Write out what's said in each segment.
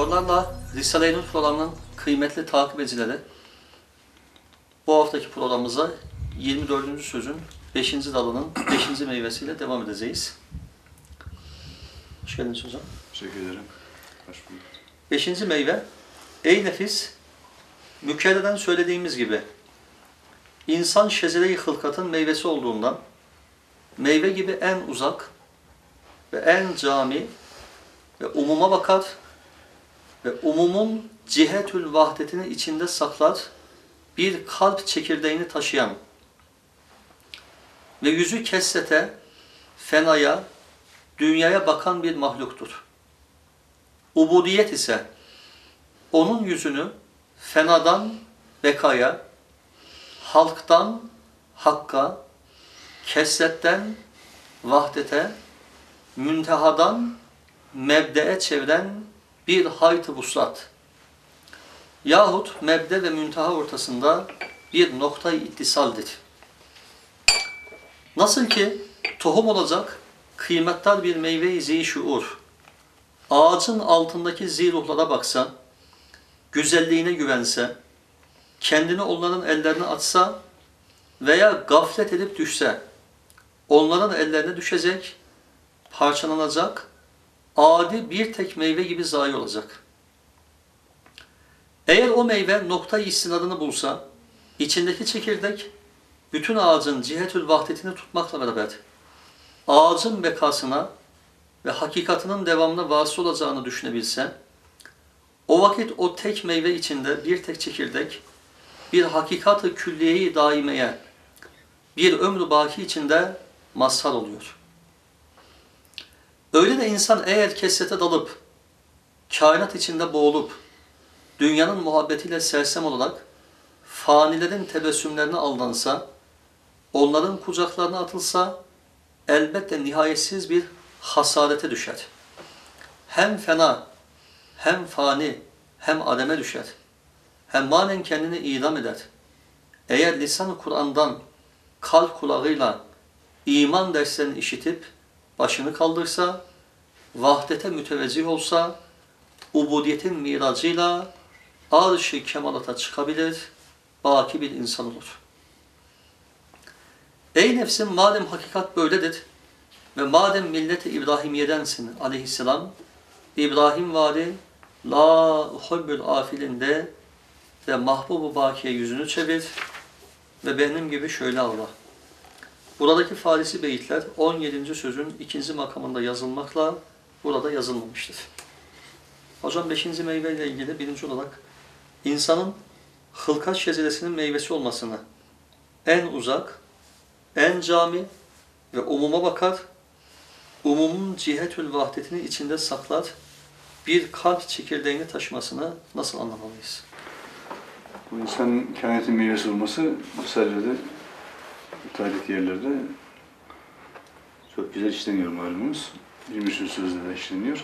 Sorularla Risale-i Nur programının kıymetli takipçileri, bu haftaki programımıza 24. sözün 5. dalının 5. meyvesiyle devam edeceğiz. Hoş geldiniz hocam. Teşekkür ederim. Hoş bulduk. 5. meyve, ey nefis, mükerreden söylediğimiz gibi insan şecere-i hılkatın meyvesi olduğundan meyve gibi en uzak ve en cami ve umuma bakar ve umumun cihetül vahdetini içinde saklar bir kalp çekirdeğini taşıyan ve yüzü kessete, fenaya, dünyaya bakan bir mahluktur. Ubudiyet ise onun yüzünü fenadan bekaya, halktan hakka, kesretten vahdete, müntehadan mebdeye çeviren bir hayt-ı vuslat yahut mebde ve münteha ortasında bir noktayı ittisaldir. Nasıl ki tohum olacak kıymetli bir meyve-i zi-şuur, ağacın altındaki ziruhlara baksa, güzelliğine güvense, kendini onların ellerine atsa veya gaflet edip düşse, onların ellerine düşecek, parçalanacak, adi bir tek meyve gibi zayi olacak. Eğer o meyve noktayı istinadını bulsa, içindeki çekirdek, bütün ağacın cihetül vahdetini tutmakla beraber, ağacın bekasına ve hakikatının devamına vasıl olacağını düşünebilse, o vakit o tek meyve içinde bir tek çekirdek, bir hakikat-ı külliye-i daimeye, bir ömrü baki içinde mazhar oluyor. Öyle de insan eğer kesrete dalıp, kainat içinde boğulup, dünyanın muhabbetiyle sersem olarak, fanilerin tebessümlerine aldansa, onların kucaklarına atılsa, elbette nihayetsiz bir hasarete düşer. Hem fena, hem fani, hem ademe düşer. Hem manen kendini idam eder. Eğer lisan-ı Kur'an'dan kalp kulağıyla iman derslerini işitip başını kaldırsa, vahdete mütevezzih olsa, ubudiyetin miracıyla arş-ı kemalata çıkabilir, baki bir insan olur. Ey nefsim, madem hakikat böyledir ve madem millet-i İbrahimiye'densin aleyhisselam, İbrahim vari la uhubbül afilinde ve mahbub-u bakiye yüzünü çevir ve benim gibi şöyle ağla. Buradaki Farisi beyitler 17. sözün 2. makamında yazılmakla burada yazılmamıştır. Hocam 5. meyve ile ilgili birinci olarak insanın hılkat şeceresinin meyvesi olmasını en uzak, en cami ve umuma bakar, umumun cihetül vahdetini içinde saklar, bir kalp çekirdeğini taşımasını nasıl anlamalıyız? Bu insanın kainatın meyvesi olması Risale'de, müteahhit yerlerde çok güzel işleniyor malumunuz. 23. sözde de işleniyor.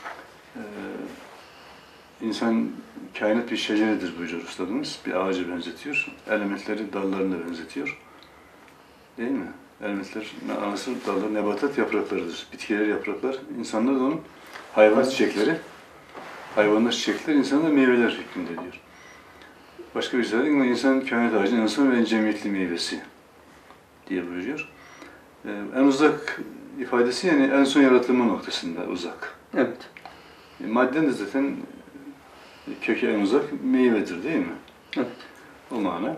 İnsan kainat bir şeceredir buyuruyor ustadımız. Bir ağaca benzetiyor. Elementleri dallarına benzetiyor. Değil mi? Elementler, anası dallar, nebatat yapraklarıdır. Bitkiler yapraklar. İnsanlar da onun hayvan çiçekleri. Hayvanlar çiçekler, insanlar meyveler hükmünde diyor. Başka bir şey insan kainat ağacının en son ve en cemiyetli meyvesi diye buyuruyor. En uzak ifadesi yani en son yaratılma noktasında uzak. Evet. Madden de zaten kökü en uzak meyvedir değil mi? Evet. O mana.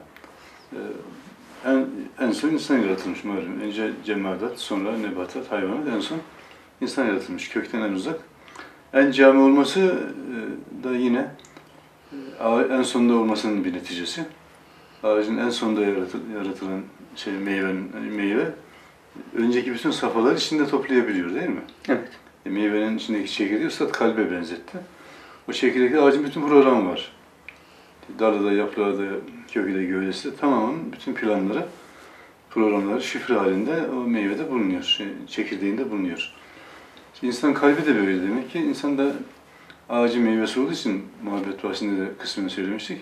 En son insan yaratılmış malum. Önce cemaat, sonra nebatat, hayvanat, en son insan yaratılmış. Kökten en uzak. En cami olması da yine en sonunda olmasının bir neticesi. Ağacın en sonunda yaratılan meyve önceki bütün safhaları içinde toplayabiliyor değil mi? Evet. Meyvenin içindeki çekirdeği Üstad kalbe benzetti. O çekirdekte ağacın bütün programı var. Dalı da, yaprağı da, kökü de, gövdesi de tamamen bütün planları, programları şifre halinde o meyvede bulunuyor, çekirdeğinde bulunuyor. İşte insan kalbi de böyle demek ki insan da ağacın meyvesi olduğu için muhabbet bahsinde de kısmını söylemiştik.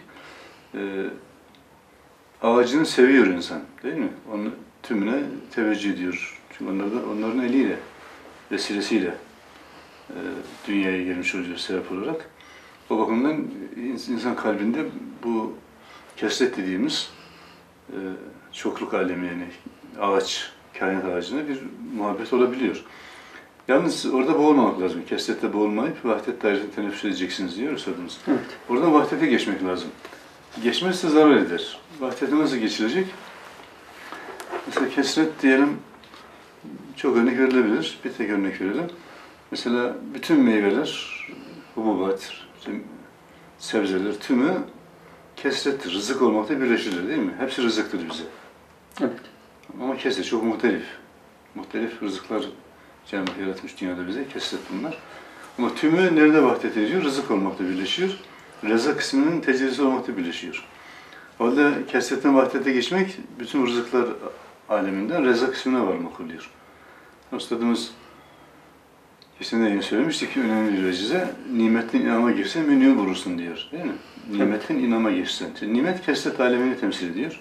Ağacını seviyor insan değil mi? Onu tümüne teveccüh ediyor. Çünkü onların eliyle, vesilesiyle dünyaya gelmiş oluyor sebep olarak. O bakımdan insan kalbinde bu kesret dediğimiz çokluk alemi, yani ağaç, kainat ağacına bir muhabbet olabiliyor. Yalnız orada boğulmamak lazım. Kesrette boğulmayıp vahdet dairesini teneffüs edeceksiniz diyor Üstadımız. Evet. Oradan vahdete geçmek lazım. Geçmezse zarar eder. Vahdete nasıl geçilecek? Mesela kesret diyelim, çok örnek verilebilir. Bir tek örnek verelim. Mesela bütün meyveler, hububat, sebzeler tümü kesrettir. Rızık olmakta birleşirler değil mi? Hepsi rızıktır bize. Evet. Ama kesret çok muhtelif. Muhtelif rızıklar Cenab-ı Hak yaratmış dünyada bize, kesret bunlar. Ama tümü nerede vahdet ediyor? Rızık olmakta birleşiyor. Reza kısmının tecellisi olmakta birleşiyor. O halde kesretten vahdete geçmek, bütün rızıklar aleminden reza kısmına varmak oluyor. Üstadımız geçen de yine söylemiştik ki önemli bir vecize, nimetten inama girsen mün'im bulursun diyor. Değil mi? Nimetten inama girsen. Nimet kesret alemini temsil ediyor.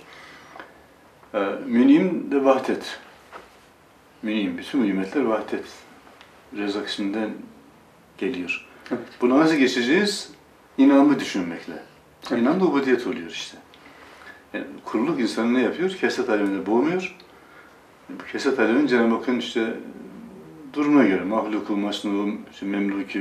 Mün'im de vahdet. Mün'im, bütün nimetler vahdet. Reza kısmından geliyor. Evet. Buna nasıl geçeceğiz? İnamı düşünmekle. Evet. İnam da ubudiyet oluyor işte. Yani kulluk insanı ne yapıyor? Kesret aleminde boğmuyor. Bu kesret alemin Cenab-ı Hakk'ın işte durumuna göre mahluku, masnuğu, işte memluku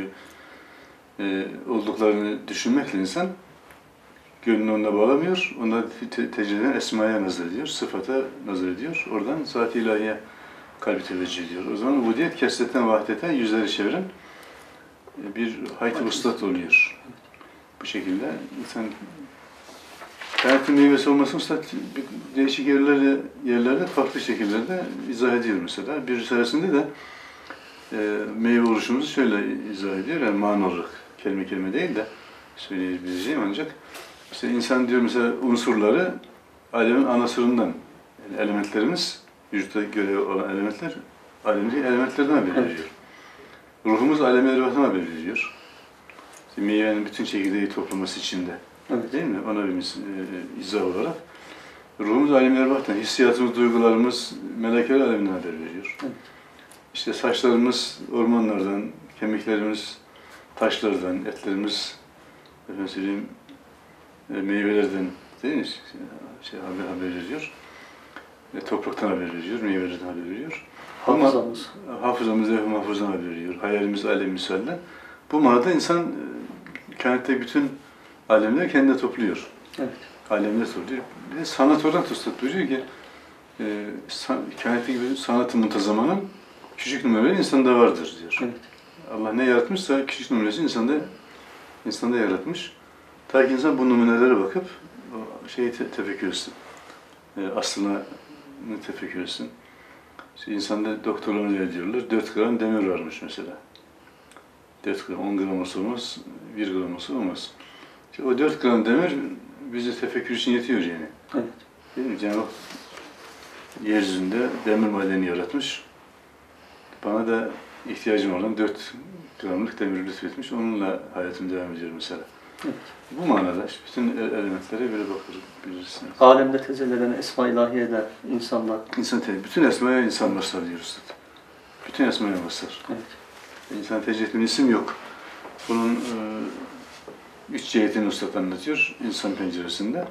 olduklarını düşünmekle insan gönlünü onunla bağlamıyor. Onlar tecrübeden esmaya nazar ediyor, sıfata nazar ediyor. Oradan zat-ı ilahiye kalbi teveccüh ediyor. O zaman ubudiyet kesretten vahdete yüzleri çeviren bir hayt-ı vuslat oluyor. Bu şekilde insan kainatın meyvesi olması vuslat değişik yerlerde farklı şekillerde izah ediyor mesela. Bir risalesinde de meyve oluşumuzu şöyle izah ediyor. Yani man olarak kelime değil de söyleyebileceğim ancak işte insan diyor mesela unsurları alemin anasırından, yani elementlerimiz, vücutta görevi olan elementler alemdeki elementlerden haber veriyor. Evet. Ruhumuz alem-i ervahtan haber veriyor. İşte meyvenin bütün çekirdeği toplaması içinde. Evet. Değil mi? Ona bir izah olarak. Ruhumuz alem-i ervahtan, hissiyatımız, duygularımız melekeler aleminden haber veriyor. Evet. İşte saçlarımız ormanlardan, kemiklerimiz taşlardan, etlerimiz efendim söyleyeyim meyvelerden değil mi? Haber veriyor. Topraktan haber veriyor, meyvelerden haber veriyor. Hafızamız. Hafızamız, mahfuzdan haber veriyor. Hayalimiz, alem misalden. Bu manada insan kainattaki bütün alemleri kendine topluyor. Evet. Alemler topluyor. Bir de sanat olarak Üstad buyuruyor ki kainattaki bir sanat-ı muntazamanın küçük numaraları insanda vardır diyor. Evet. Allah ne yaratmışsa küçük numarası insanda yaratmış. Ta ki insan bu numunelere bakıp o şeyi tefekkür etsin. Aslına tefekkür etsin. İşte insanda doktorlarımız öyle diyorlar. 4 gram demir varmış mesela. 4 gram, 10 gram olmaz, 1 gram olmaz. İşte o 4 gram demir bize tefekkür için yetiyor yani. Evet. Değil mi? Cenab-ı Hak yeryüzünde demir madeni yaratmış. Bana da ihtiyacım olan 4 gramlık demir lütfetmiş. Onunla hayatım devam ediyor mesela. Evet. Bu manada işte bütün elementlere böyle bakabilirsiniz. Alemde tecelli eden Esma-i İlahiye'de insanlar. Bütün esmaya insan mazhar diyoruz. Bütün esmaya mazhar. Evet. İnsan tecelli etmenin isim yok. Bunun 3 cihetini Üstad anlatıyor insan penceresinde.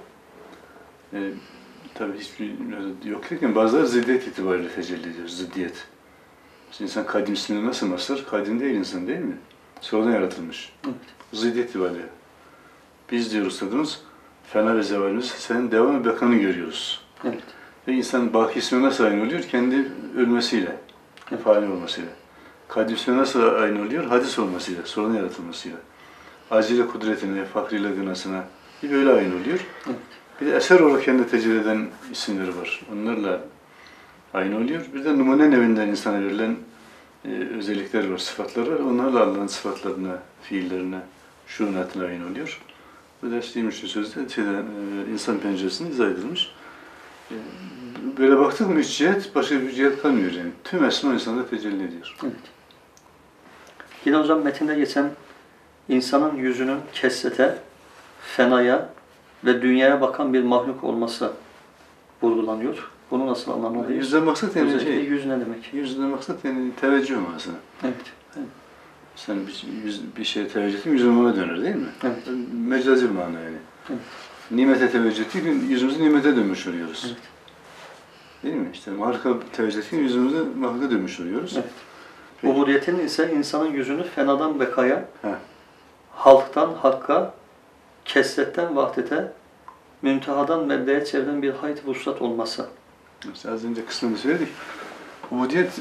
Tabii hiçbir yok derken bazıları ziddiyet itibariyle tecelli ediyor. Ziddiyet. İşte insan kadim ismini nasıl mazhar? Kadim değil insan değil mi? Sonradan yaratılmış. Evet. Ziddiyet itibariyle. Biz diyor Üstadımız, fena ve zevalimiz, senin devam ve bekanı görüyoruz. Evet. Ve insan baki ismine nasıl aynı oluyor? Kendi ölmesiyle, evet. Fani olmasıyla. Kadim ismine nasıl aynı oluyor? Hadis olmasıyla, sonradan yaratılmasıyla. Acile kudretine, fakriyle gınasına bir böyle aynı oluyor. Evet. Bir de eser olarak kendi tecelli eden isimleri var. Onlarla aynı oluyor. Bir de numune nevinden insana verilen özellikler var, sıfatlar var. Onlarla Allah'ın sıfatlarına, fiillerine, şuunatına aynı oluyor. Bu ders değilmiş sözde insan penceresinde izah edilmiş. Böyle baktık mı üç cihet, başka bir cihet kalmıyor yani. Tüm esma insanda tecelli ediyor. Evet. Yine hocam metinde geçen insanın yüzünün kesrete, fenaya ve dünyaya bakan bir mahluk olması vurgulanıyor. Bunu nasıl anlamalıyız? Yüzden maksat yani yüz ne demek? Yüzden maksat yani teveccüh manasına. Evet. Sen bir şeye teveccüh ettin, yüzün ona döner değil mi? Evet. Mecazi bir mana yani. Evet. Nimete teveccüh ettik, yüzümüzü nimete dönmüş oluyoruz. Evet. Değil mi? İşte mahluka teveccüh ettik, yüzümüzü mahluka dönmüş oluyoruz. Evet. Ubudiyetin ise insanın yüzünü fenadan bekaya, He. halktan hakka, kesretten vahdete, müntehadan mebdeye çeviren bir hayt vuslat olması. İşte az önce kısmını söyledik. Ubudiyet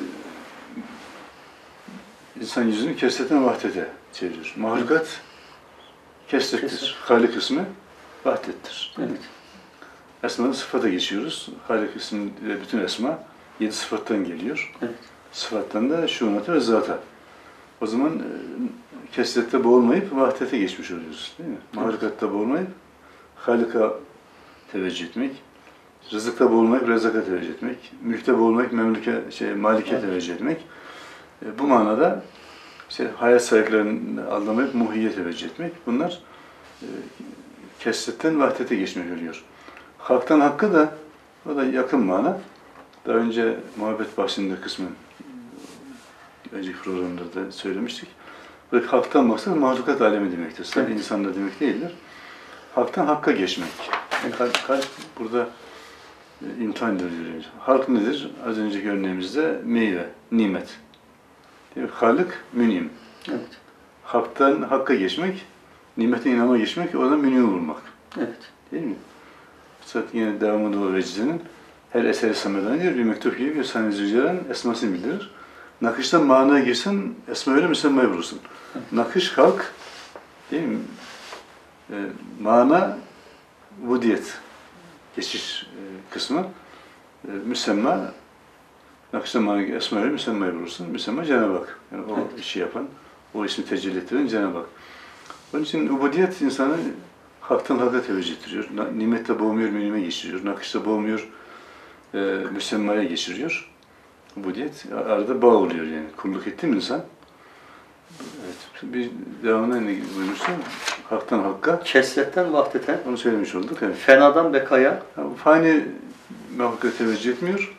insan yüzünü kesretten vahdete çevirir. Mahlukat kesrettir. Kesret. Halik kısmı vahdettir. Evet. Esma'da sıfata geçiyoruz. Halik kısmı ve bütün esma 7 sıfattan geliyor. Evet. Sıfattan da şunata ve zata. O zaman kesrette boğulmayıp vahdete geçmiş oluyoruz. Değil mi? Mahlukatta boğulmayıp Halik'a teveccüh etmek, rızıkta boğulmayıp rezaka teveccüh etmek, mülkte boğulmayıp malike Evet. teveccüh etmek. Bu manada hayat sahiplerini anlamayıp muhiyye teveccüh etmek. Bunlar kesretten vahdete geçmek oluyor. Halktan hakka da o da yakın mana. Daha önce muhabbet bahsinde kısmen önceki programlarda söylemiştik. Ve halktan maksat mahlukat alemi demektir. Sadece Evet. insanlar demek değildir. Halktan hakka geçmek. Kalp burada imtihan edilir. Halk nedir? Az önceki örneğimizde meyve, nimet. Değil mi? Halık, münim. Evet. Haktan hakka geçmek, nimete inanma geçmek, oradan münimi bulmak. Evet. Değil mi? Zaten yine devamında o vecizinin her eseri sameden diyor, bir mektup gibi bir sahne zücaren esmasını bildirir. Nakıştan manaya girsen, esma öyle müsemmayı bulursun. Nakış halk, değil mi? Mana, vudiyet, geçiş kısmı. Müsemma, nakıştan manaya esma öyle müsemmayı bulursun. Müsemma Cenab-ı Hak. Yani o Evet. işi yapan, o ismi tecelli ettiren Cenab-ı Hak. Onun için ubudiyet insanı haktan hakka teveccüh ettiriyor. Nimette boğmuyor, münime geçiriyor. Nakışta boğmuyor, müsemmaya geçiriyor. Ubudiyet arada bağ oluyor yani. Kulluk etti mi insan? Evet. Bir devamında ne buyurmuşsun? Haktan hakka. Kesretten vahdete, Onu söylemiş olduk. Evet. fenadan bekaya, Yani fani mahluka teveccüh etmiyor.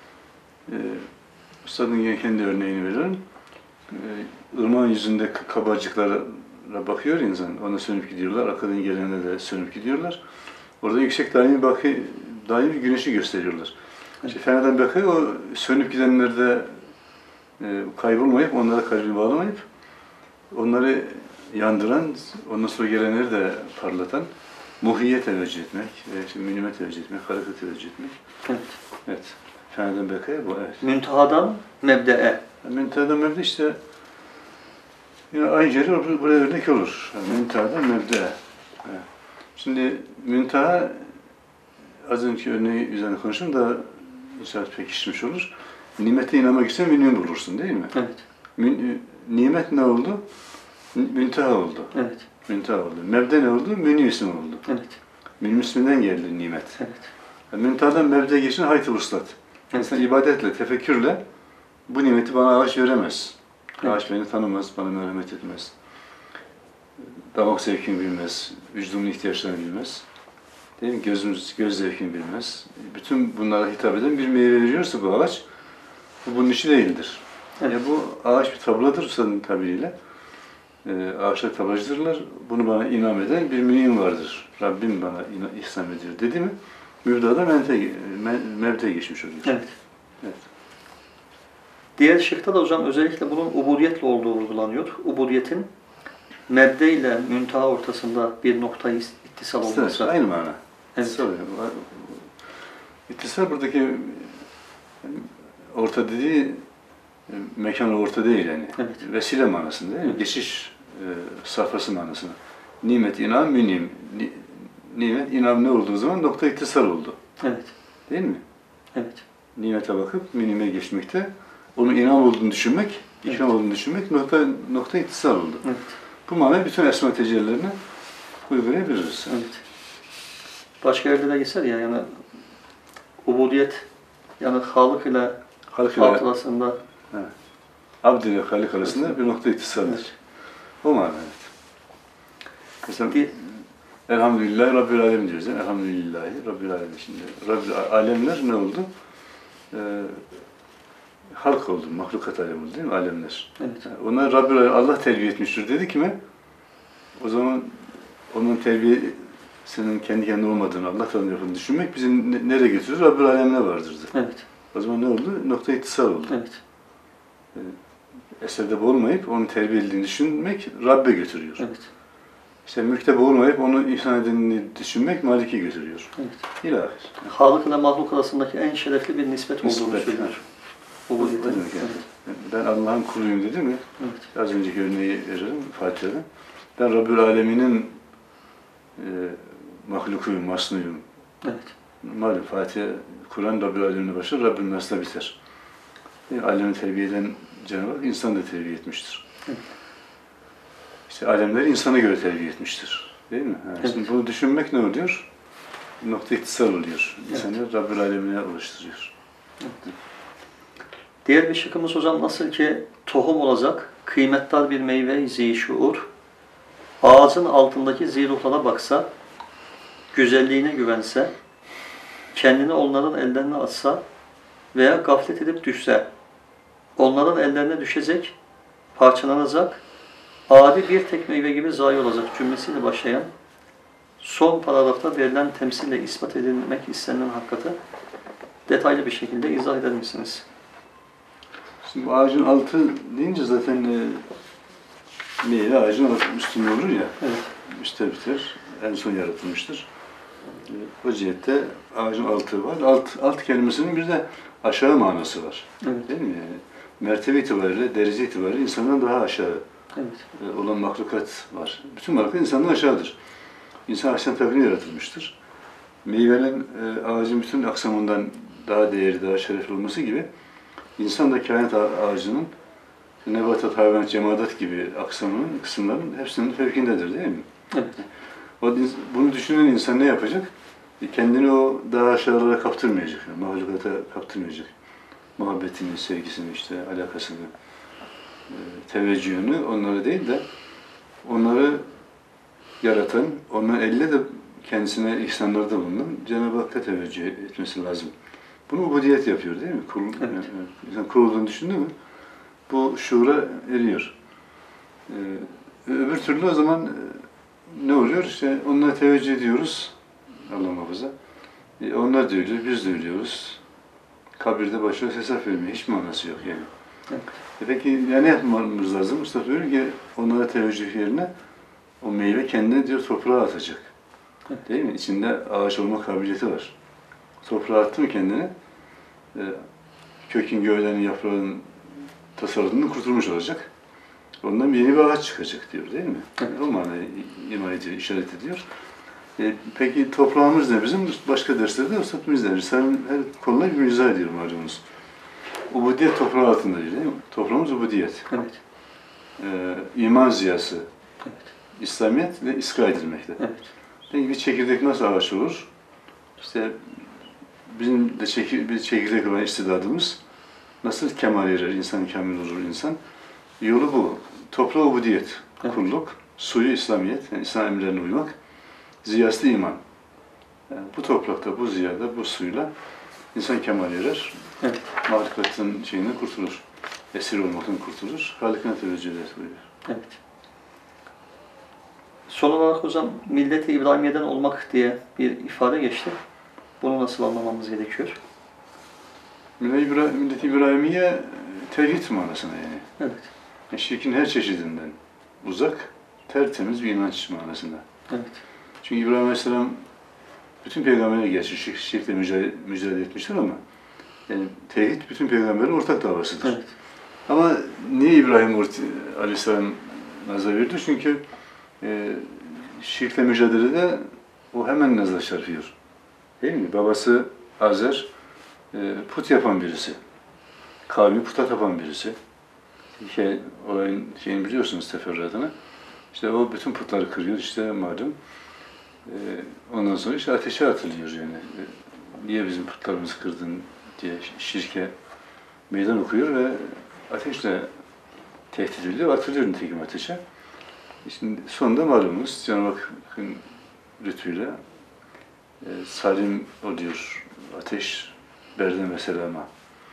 Üstadın yine kendi örneğini veriyorum. Irmağın yüzünde kabarcıklara bakıyor insan. Ona sönüp gidiyorlar. Arkadan gelene de sönüp gidiyorlar. Orada yüksek daimi güneşi gösteriyorlar. İşte fenadan bakıyor, o sönüp gidenlerde kaybolmayıp, onlara kalbini bağlamayıp, onları yandıran, ondan sonra gelenleri de parlatan, muhiyye teveccüh etmek, münime teveccüh etmek, harika teveccüh etmek. evet. Evet. Fenadan bakıyor bu, evet. Müntehadan mebdeye. Müntehadan mebde işte yine aynı yeri buraya örnek olur. Müntehadan mebde. Evet. Şimdi münteha az önceki örneği üzerine konuştum da inşallah pekişmiş olur. Nimete inanmak için münim bulursun değil mi? Evet. Nimet ne oldu? Münteha oldu. Evet. Münteha oldu. Mebde ne oldu? Münim ismi oldu. Evet. Münim isminden geldi nimet. Evet. Yani müntehadan mebdeye geçin hayt-ı vuslat. Evet. İnsan ibadetle, tefekkürle bu nimeti bana ağaç veremez. Evet. Ağaç beni tanımaz, bana merhamet etmez. Damak zevkini bilmez, vücudumun ihtiyaçlarını bilmez. Değil mi? Göz zevkini bilmez. Bütün bunlara hitap eden bir meyve veriyorsa bu ağaç, bu bunun işi değildir. Evet. Yani bu ağaç bir tabladır Üstad'ın tabiriyle. Ağaçlar tablacıdırlar. Bunu bana inam eden bir mühim vardır. Rabbim bana ihsan ediyor dedi mi, mübdada mebdeye geçmiş oluyor. Evet. Evet. Diğer şıkta da hocam özellikle bunun ubudiyetle olduğu vurgulanıyor. Ubudiyetin mebde ile münteha ortasında bir noktayı ittisal olması. Aynı mana. Evet. İttisal buradaki orta dediği mekan orta değil yani. Evet. Vesile manasında değil mi? Evet. Geçiş safhası manasında. Nimet, inam, münim. Nimet, inam ne olduğu zaman nokta ittisal oldu. Evet. Değil mi? Evet. Nimete bakıp münime geçmekte, onun inam olduğunu düşünmek, ikram olduğunu düşünmek nokta ittisal oldu. Evet. Bu manayı bütün esma tecellilerine uygulayabiliriz. Evet. Başka yerde de geçer ya yani ubudiyet yani Halık ile Halk ile hatırasında abd ile halik arasında bir nokta ittisaldir. evet. O mana evet. Mesela Bir- Elhamdülillahi Rabbil Alem diyoruz. Yani. Elhamdülillahi Rabbil Alem. Şimdi Rabbil Alemler ne oldu? halk oldu, mahlukat alemi oldu değil mi? Alemler. Evet. Yani onlar Rabbül Alem, Allah terbiye etmiştir dedi ki mi? O zaman onun terbiyesinin kendi kendine olmadığını, Allah tarafından düşünmek bizi nereye götürür? Rabbül Alem'e vardırdı. Evet. O zaman ne oldu? Nokta ittisal oldu. Evet. Eserde boğulmayıp onun terbiye edildiğini düşünmek Rabbe götürüyor. Evet. İşte mülkte boğulmayıp onu ihsan edildiğini düşünmek Malik'e götürüyor. Evet. İlahi. Halık ile mahluk arasındaki en şerefli bir nispet olduğunu Nispet, söylüyor. O Bu ne demek yani? Ben Allah'ın kuluyum dedi mi? Evet. Az önceki örneği veririm Fatiha'da. Ben Rabbül Alemin'in mahlukuyum, masnuyum. Evet. Malum Fatiha, Kur'an Rabbül Alemin'e başlar, Rabbül Nas'la biter. Alemi terbiye eden Cenab-ı Hak insan da terbiye etmiştir. Evet. İşte alemleri insana göre terbiye etmiştir. Değil mi? Yani Evet. Şimdi bunu düşünmek ne oluyor? Nokta ittisal oluyor. İnsanı Evet. Rabbül Alemin'e ulaştırıyor. Evet. Diğer bir şıkkımız hocam nasıl ki tohum olacak, kıymetdar bir meyve zişuur, ağacın altındaki ziruhlara baksa, güzelliğine güvense, kendini onların ellerine atsa veya gaflet edip düşse, onların ellerine düşecek, parçalanacak, adi bir tek meyve gibi zayi olacak cümlesiyle başlayan, son paragrafta verilen temsille ispat edilmek istenilen hakikati detaylı bir şekilde izah eder misiniz? Şimdi bu ağacın altı deyince zaten meyve ağacın üstünde olur ya, Evet. üstte biter, en son yaratılmıştır. O cihette ağacın altı var. Alt kelimesinin bir de aşağı manası var. Evet. Değil mi? Yani mertebe itibariyle, derece itibariyle insandan daha aşağı Evet. olan mahlukat var. Bütün mahlukat insandan aşağıdır. İnsan aşağı tarafına yaratılmıştır. Meyvenin ağacın bütün aksamından daha değerli, daha şerefli olması gibi insan da kainat ağacının nebatat, hayvanat, cemadat gibi aksamının, kısımların hepsinin fevkindedir değil mi? Evet. Bunu düşünen insan ne yapacak? Kendini o daha aşağılara kaptırmayacak, yani mahlukata kaptırmayacak. Muhabbetini, sevgisini, işte alakasını, teveccühünü onlara değil de onları yaratan, onların elle de kendisine ihsanlarda bulunan Cenab-ı Hakk'a teveccüh etmesi lazım. Bunu ubudiyet yapıyor değil mi? Evet. İnsan kurulduğunu düşündü mü bu şuura eriyor. Öbür türlü o zaman ne oluyor? İşte onlara teveccüh ediyoruz. Allah muhafaza. Onlar da ölüyor, biz de ölüyoruz. Kabirde başlıyor hesap vermeye. Hiç manası yok yani. Evet. Peki ya ne yapmamız lazım? Mustafa diyor ki onlara teveccüh yerine o meyve kendini diyor toprağa atacak. Evet. Değil mi? İçinde ağaç olma kabiliyeti var. Toprağa attı mı kendini kökün, gövdenin, yaprağın tasarrufundan kurtulmuş olacak. Ondan yeni bir ağaç çıkacak diyor değil mi? Evet. O manayı ima ediyor, işaret ediyor. Peki toprağımız ne bizim? Başka derslerde Üstadımız ne? Risale'nin her konuda bir izah ediyorum malumunuz. Ubudiyet toprağı altında değil mi? Toprağımız ubudiyet. Evet. İman ziyası, Evet. İslamiyet ve iska edilmekte. Evet. Peki bir çekirdek nasıl ağaç olur? İşte bizim de bir çekirdek olan istidadımız nasıl kemal erer, insan kamil olur insan? Yolu bu. Toprağı ubudiyet, Evet. kulluk, suyu İslamiyet, yani İslam emirlerine uymak, ziyası iman. Yani bu toprakta, bu ziyada, bu suyla insan kemal erer. Evet. Mahlukatın şeyinden kurtulur. Esir olmaktan kurtulur. Halikine teveccüh eder buyuruyor. Evet. Son olarak hocam millet-i İbrahimiye'den olmak diye bir ifade geçti. Bunu nasıl anlamamız gerekiyor? Millet-i İbrahimiye tevhid manasına yani. Evet. Şirkin her çeşidinden uzak, tertemiz bir inanç manasında. Evet. Çünkü İbrahim Aleyhisselam bütün peygamberlere gerçi şirkle mücadele etmiştir ama yani tevhid bütün peygamberin ortak davasıdır. Evet. Ama niye İbrahim Aleyhisselam nazar verdi? Çünkü şirkle mücadelede o hemen nazar çarpıyor. Değil mi? Babası Azer put yapan birisi. Kavmi puta tapan birisi. Olayın şeyini biliyorsunuz teferruatını. İşte o bütün putları kırıyor işte malum. Ondan sonra işte ateşe atılıyor yani. Niye bizim putlarımızı kırdın diye şirke meydan okuyor ve ateşle tehdit ediliyor, atılıyor nitekim ateşe. Şimdi sonunda malumunuz Cenab-ı Hakk'ın lütfuyla salim oluyor ateş, berdem ve selama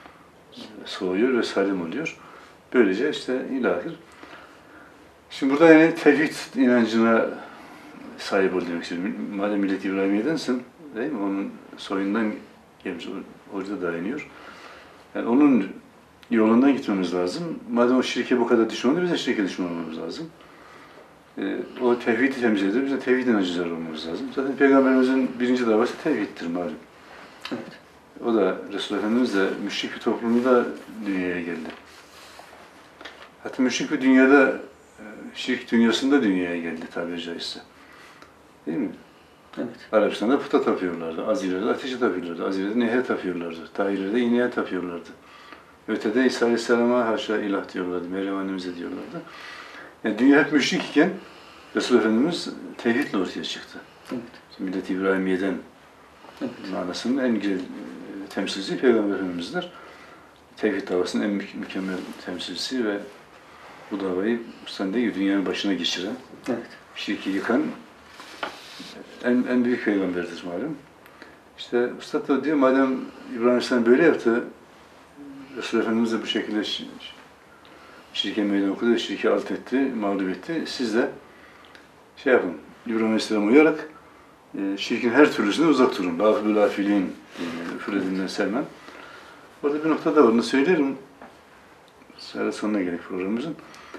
soğuyor ve salim oluyor. Böylece işte ilahir. Şimdi burada yani tevhid inancına sahip ol demek istiyorum. Madem millet İbrahimiye'densin, değil mi? Onun soyundan gelmiş, orada dayanıyor. Yani onun yolundan gitmemiz lazım. Madem o şirke bu kadar düşmandı, biz de şirke düşman olmamız lazım. O tevhidi temsil ediyor, biz de tevhid inancıları olmamız lazım. Zaten Peygamberimizin birinci davası tevhiddir malum. Evet. O da Resulullah Efendimiz de müşrik bir toplumda dünyaya geldi. Hatta müşrik bir dünyada, şirk dünyasında dünyaya geldi tabiri caizse. Değil mi? Evet. Arabistan'da puta tapıyorlardı, Azire'de ateşe tapıyorlardı, Azire'de nehre tapıyorlardı, Tahire'de ineğe tapıyorlardı. Ötede İsa Aleyhisselam'a haşa ilah diyorlardı, Meryem annemize diyorlardı. Yani dünya hep müşrik iken Resulullah Efendimiz tevhidle ortaya çıktı. Evet. Millet-i İbrahimiye'den manasının en güzel temsilcisi Peygamber Efendimiz'dir. Tevhid davasının en mükemmel temsilcisi ve bu davayı Müslüman dünyanın başına geçiren, şirki yıkan en büyük peygamberdir malum. İşte Üstad da diyor, madem İbrahim Aleyhisselam böyle yaptı, Resulullah Efendimiz de bu şekilde şirke meydan okudu, şirke alt etti, mağlup etti. Siz de şey yapın, İbrahim Aleyhisselam'a uyarak şirkin her türlüsüne uzak durun. Lâfibül afilîn, üfürediğinden sevmem. Orada bir nokta da var, onu söylerim. Sonra sonuna geldik programımızın.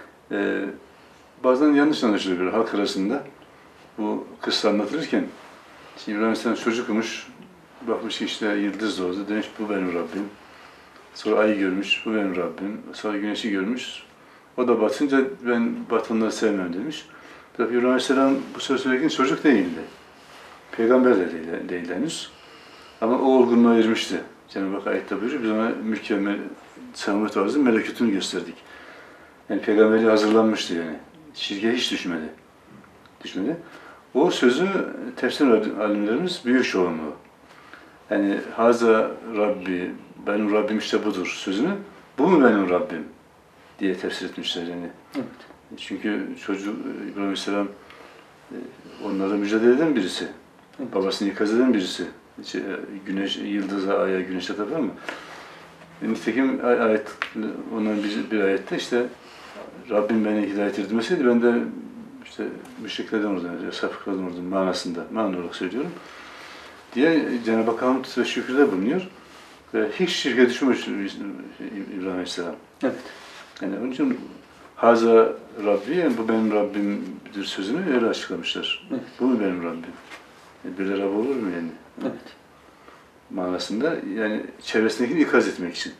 Bazen yanlış anlaşılıyor halk arasında. Bu kıssa anlatılırken, İbrahim Aleyhisselam çocukmuş, bakmış ki işte yıldız doğdu, demiş bu benim Rabbim. Sonra ayı görmüş, bu benim Rabbim. Sonra güneşi görmüş, o da batınca ben batanları sevmem demiş. Tabi İbrahim Aleyhisselam bu söz söylerken çocuk değildi. Peygamber de değildi henüz. Ama o olgunluğa ermişti. Cenab-ı Hak ayette buyuruyor, biz ona mükemmel selamet arzı melekutunu gösterdik. Yani peygamberliğe hazırlanmıştı yani. Şirke hiç düşmedi. O sözü tefsir alimlerimiz büyük çoğunluğu. Yani haza Rabbi, benim Rabbim işte budur sözünü, bu mu benim Rabbim diye tefsir etmişler yani. Evet. Çünkü çocuk İbrahim Aleyhisselam onlara mücadele eden birisi. Evet. Babasını ikaz eden birisi. Güneş, yıldıza, aya, güneşe tapar mı? Nitekim ayet, onların bir ayette işte Rabbim beni hidayet edilmeseydi ben de işte müşriklerden oradan, sapıklardan oradan manasında, mana olarak söylüyorum diye Cenab-ı Hak hamd ve şükürde bulunuyor. Ve hiç şirke düşmüş İbrahim Aleyhisselam. Evet. Yani onun için haza Rabbi, yani bu benim Rabbimdir sözünü öyle açıklamışlar. Evet. Bu mu benim Rabbim? Böyle Rab olur mu yani? Evet. Manasında yani çevresindekini ikaz etmek için.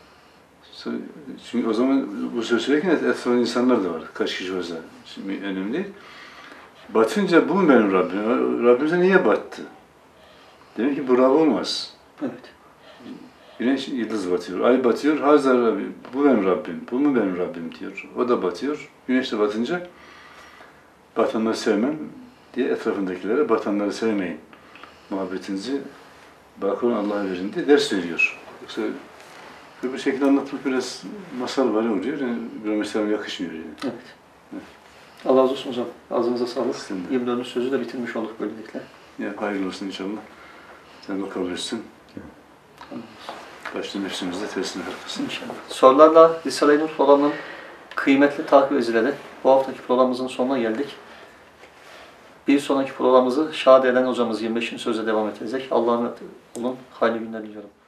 Çünkü o zaman bu söz söylerken etrafında insanlar da var. Kaç kişi varsa. Şimdi önemli değil. Batınca bu mu benim Rabbim? Rabbimize niye battı? Demek ki bu Rab olmaz. Evet. Güneş, yıldız batıyor, ay batıyor, Hazar Rabbi, bu benim Rabbim, bu mu benim Rabbim diyor. O da batıyor, güneş de batınca batanları sevmem diye etrafındakilere batanları sevmeyin. Muhabbetinizi bakın Allah'a verin diye ders veriyor. Yoksa bu şekilde anlatmak biraz masal var oluyor. Yani İbrahim Aleyhisselam yakışmıyor yani. Evet. Allah razı olsun hocam. Ağzınıza sağlık. Sizin de. 24. sözü de bitirmiş olduk böylelikle. Ya hayırlı olsun inşallah. Sen de kabul etsin. Başta nefsimizde teslim arkasın. İnşallah. Sorularla Risale-i Nur programının kıymetli takip izleri. Bu haftaki programımızın sonuna geldik. Bir sonraki programımızı Şahade Eren hocamız 25. sözle devam edecek. Allah'a emanet olun. Hayırlı günler diliyorum.